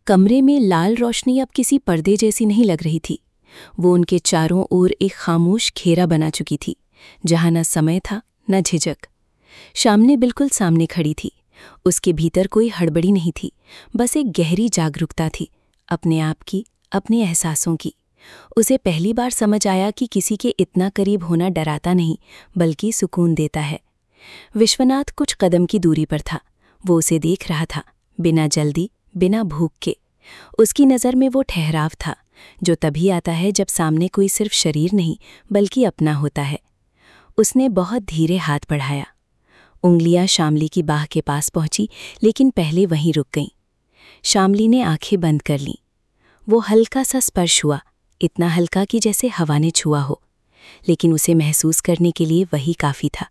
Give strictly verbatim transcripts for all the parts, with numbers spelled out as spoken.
कमरे में लाल रोशनी अब किसी पर्दे जैसी नहीं लग रही थी। वो उनके चारों ओर एक खामोश घेरा बना चुकी थी, जहां न समय था न झिझक। शामली बिल्कुल सामने खड़ी थी। उसके भीतर कोई हड़बड़ी नहीं थी, बस एक गहरी जागरूकता थी, अपने आप की, अपने एहसासों की। उसे पहली बार समझ आया कि किसी के इतना करीब होना डराता नहीं, बल्कि सुकून देता है। विश्वनाथ कुछ कदम की दूरी पर था। वो उसे देख रहा था, बिना जल्दी, बिना भूख के। उसकी नज़र में वो ठहराव था, जो तभी आता है जब सामने कोई सिर्फ शरीर नहीं, बल्कि अपना होता है। उसने बहुत धीरे हाथ बढ़ाया। उंगलियां शामली की बाह के पास पहुंची, लेकिन पहले वहीं रुक गईं। शामली ने आंखें बंद कर लीं। वो हल्का सा स्पर्श हुआ, इतना हल्का कि जैसे हवा ने छुआ हो, लेकिन उसे महसूस करने के लिए वही काफ़ी था।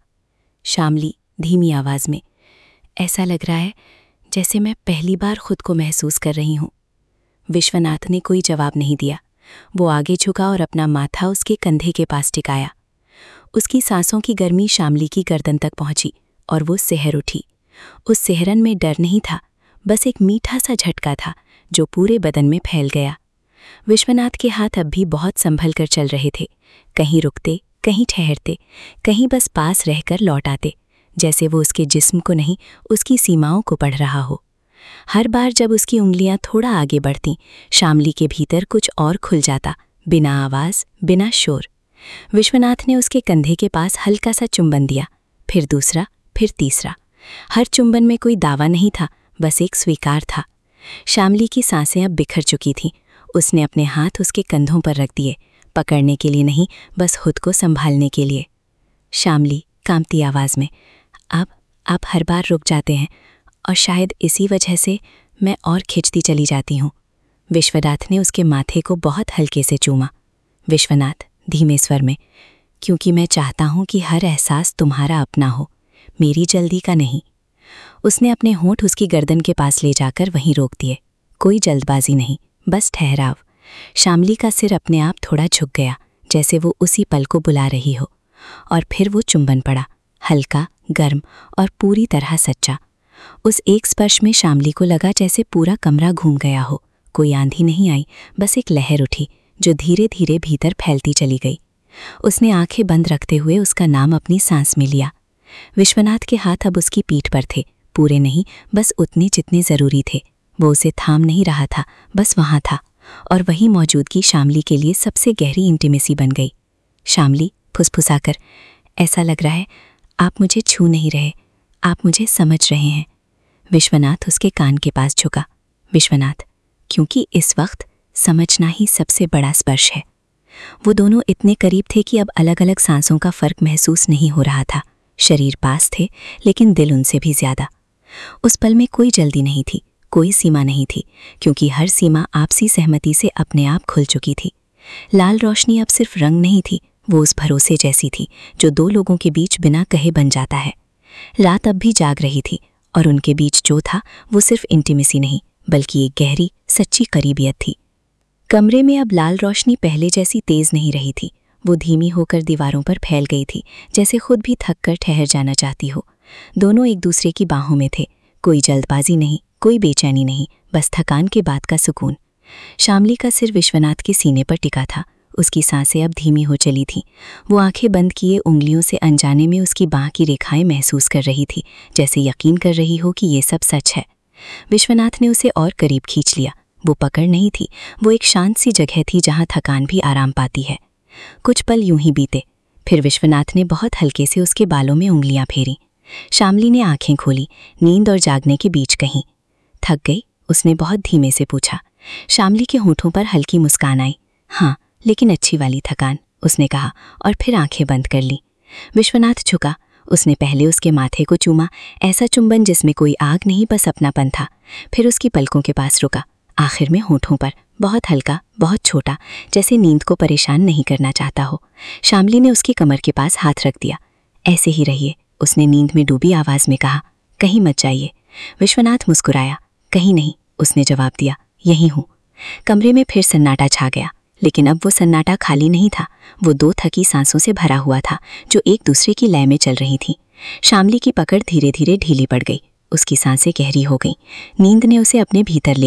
शामली धीमी आवाज़ में, ऐसा लग रहा है जैसे मैं पहली बार खुद को महसूस कर रही हूँ। विश्वनाथ ने कोई जवाब नहीं दिया। वो आगे झुका और अपना माथा उसके कंधे के पास टिकाया। उसकी सांसों की गर्मी शामली की गर्दन तक पहुंची और वो सिहर उठी। उस सिहरन में डर नहीं था, बस एक मीठा सा झटका था जो पूरे बदन में फैल गया। विश्वनाथ के हाथ अब भी बहुत संभल कर चल रहे थे, कहीं रुकते, कहीं ठहरते, कहीं बस पास रहकर लौट आते, जैसे वो उसके जिस्म को नहीं, उसकी सीमाओं को पढ़ रहा हो। हर बार जब उसकी उंगलियां थोड़ा आगे बढ़तीं, शामली के भीतर कुछ और खुल जाता, बिना आवाज़, बिना शोर। विश्वनाथ ने उसके कंधे के पास हल्का सा चुंबन दिया, फिर दूसरा, फिर तीसरा। हर चुंबन में कोई दावा नहीं था, बस एक स्वीकार था। शामली की सांसें अब बिखर चुकी थीं। उसने अपने हाथ उसके कंधों पर रख दिए, पकड़ने के लिए नहीं, बस खुद को संभालने के लिए। शामली कांपती आवाज़ में, अब आप हर बार रुक जाते हैं और शायद इसी वजह से मैं और खिंचती चली जाती हूँ। विश्वनाथ ने उसके माथे को बहुत हल्के से चूमा। विश्वनाथ धीमे स्वर में, क्योंकि मैं चाहता हूँ कि हर एहसास तुम्हारा अपना हो, मेरी जल्दी का नहीं। उसने अपने होंठ उसकी गर्दन के पास ले जाकर वहीं रोक दिए। कोई जल्दबाजी नहीं, बस ठहराव। शामली का सिर अपने आप थोड़ा झुक गया, जैसे वो उसी पल को बुला रही हो। और फिर वो चुंबन पड़ा, हल्का, गर्म और पूरी तरह सच्चा। उस एक स्पर्श में शामली को लगा जैसे पूरा कमरा घूम गया हो। कोई आंधी नहीं आई, बस एक लहर उठी जो धीरे धीरे भीतर फैलती चली गई। उसने आंखें बंद रखते हुए उसका नाम अपनी सांस में लिया। विश्वनाथ के हाथ अब उसकी पीठ पर थे, पूरे नहीं, बस उतने जितने ज़रूरी थे। वो उसे थाम नहीं रहा था, बस वहाँ था, और वही मौजूदगी शामली के लिए सबसे गहरी इंटीमेसी बन गई। शामली फुसफुसाकर, ऐसा लग रहा है आप मुझे छू नहीं रहे, आप मुझे समझ रहे हैं। विश्वनाथ उसके कान के पास झुका। विश्वनाथ, क्योंकि इस वक्त समझना ही सबसे बड़ा स्पर्श है। वो दोनों इतने करीब थे कि अब अलग अलग सांसों का फर्क महसूस नहीं हो रहा था। शरीर पास थे, लेकिन दिल उनसे भी ज्यादा। उस पल में कोई जल्दी नहीं थी, कोई सीमा नहीं थी, क्योंकि हर सीमा आपसी सहमति से अपने आप खुल चुकी थी। लाल रोशनी अब सिर्फ रंग नहीं थी, वो उस भरोसे जैसी थी जो दो लोगों के बीच बिना कहे बन जाता है। रात अब भी जाग रही थी, और उनके बीच जो था वो सिर्फ इंटीमेसी नहीं, बल्कि एक गहरी, सच्ची करीबियत थी। कमरे में अब लाल रोशनी पहले जैसी तेज नहीं रही थी। वो धीमी होकर दीवारों पर फैल गई थी, जैसे खुद भी थक कर ठहर जाना चाहती हो। दोनों एक दूसरे की बाहों में थे, कोई जल्दबाजी नहीं, कोई बेचैनी नहीं, बस थकान के बाद का सुकून। शामली का सिर विश्वनाथ के सीने पर टिका था। उसकी सांसें अब धीमी हो चली थीं। वो आंखें बंद किए उंगलियों से अनजाने में उसकी बाह की रेखाएं महसूस कर रही थी, जैसे यकीन कर रही हो कि ये सब सच है। विश्वनाथ ने उसे और करीब खींच लिया। वो पकड़ नहीं थी, वो एक शांत सी जगह थी जहां थकान भी आराम पाती है। कुछ पल यूं ही बीते, फिर विश्वनाथ ने बहुत हल्के से उसके बालों में उंगलियां फेरी। शामली ने आंखें खोली, नींद और जागने के बीच कहीं। थक गई? उसने बहुत धीमे से पूछा। शामली के होठों पर हल्की मुस्कान आई। हाँ, लेकिन अच्छी वाली थकान, उसने कहा, और फिर आंखें बंद कर ली। विश्वनाथ झुका। उसने पहले उसके माथे को चूमा, ऐसा चुंबन जिसमें कोई आग नहीं, बस अपनापन था। फिर उसकी पलकों के पास रुका, आखिर में होठों पर, बहुत हल्का, बहुत छोटा, जैसे नींद को परेशान नहीं करना चाहता हो। शामली ने उसकी कमर के पास हाथ रख दिया। ऐसे ही रहिए, उसने नींद में डूबी आवाज़ में कहा, कहीं मत जाइए। विश्वनाथ मुस्कुराया। कहीं नहीं, उसने जवाब दिया, यहीं हूँ। कमरे में फिर सन्नाटा छा गया, लेकिन अब वो सन्नाटा खाली नहीं था। वो दो थकी सांसों से भरा हुआ था, जो एक दूसरे की लय में चल रही थीं। शामली की पकड़ धीरे धीरे ढीली पड़ गई। उसकी सांसें गहरी हो गईं। नींद ने उसे अपने भीतर ले लिया,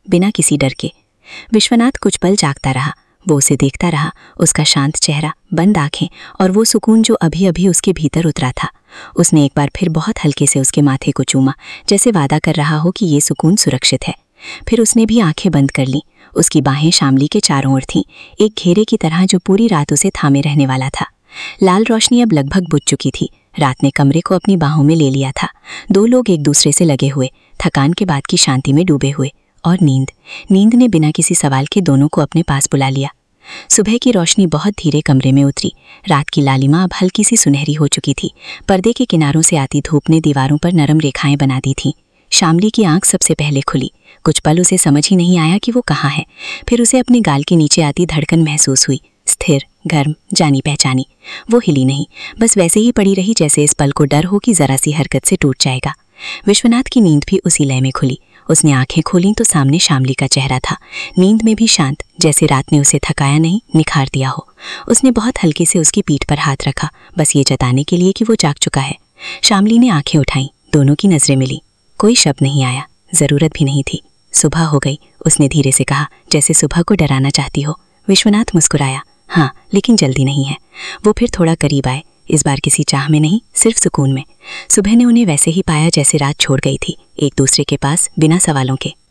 बिना किसी डर के। विश्वनाथ कुछ पल जागता रहा। वो उसे देखता रहा, उसका शांत चेहरा, बंद आंखें और वो सुकून जो अभी अभी उसके भीतर उतरा था। उसने एक बार फिर बहुत हल्के से उसके माथे को चूमा, जैसे वादा कर रहा हो कि ये सुकून सुरक्षित है। फिर उसने भी आंखें बंद कर लीं। उसकी बाहें शामली के चारों ओर थीं, एक घेरे की तरह जो पूरी रात उसे थामे रहने वाला था। लाल रोशनी अब लगभग बुझ चुकी थी। रात ने कमरे को अपनी बाहों में ले लिया था। दो लोग एक दूसरे से लगे हुए, थकान के बाद की शांति में डूबे हुए। और नींद नींद ने बिना किसी सवाल के दोनों को अपने पास बुला लिया। सुबह की रोशनी बहुत धीरे कमरे में उतरी। रात की लालिमा अब हल्की सी सुनहरी हो चुकी थी। पर्दे के किनारों से आती धूप ने दीवारों पर नरम रेखाएं बना दी थीं। शामली की आंख सबसे पहले खुली। कुछ पल उसे समझ ही नहीं आया कि वो कहाँ है। फिर उसे अपने गाल के नीचे आती धड़कन महसूस हुई, स्थिर, गर्म, जानी पहचानी। वो हिली नहीं, बस वैसे ही पड़ी रही जैसे इस पल को डर हो कि जरा सी हरकत से टूट जाएगा। विश्वनाथ की नींद भी उसी लय में खुली। उसने आंखें खोलीं तो सामने शामली का चेहरा था, नींद में भी शांत, जैसे रात ने उसे थकाया नहीं, निखार दिया हो। उसने बहुत हल्के से उसकी पीठ पर हाथ रखा, बस ये जताने के लिए कि वो जाग चुका है। शामली ने आंखें उठाईं, दोनों की नजरें मिली। कोई शब्द नहीं आया, जरूरत भी नहीं थी। सुबह हो गई, उसने धीरे से कहा, जैसे सुबह को डराना चाहती हो। विश्वनाथ मुस्कुराया, हाँ, लेकिन जल्दी नहीं है। वो फिर थोड़ा करीब आए, इस बार किसी चाह में नहीं, सिर्फ सुकून में। सुबह ने उन्हें वैसे ही पाया जैसे रात छोड़ गई थी, एक दूसरे के पास, बिना सवालों के।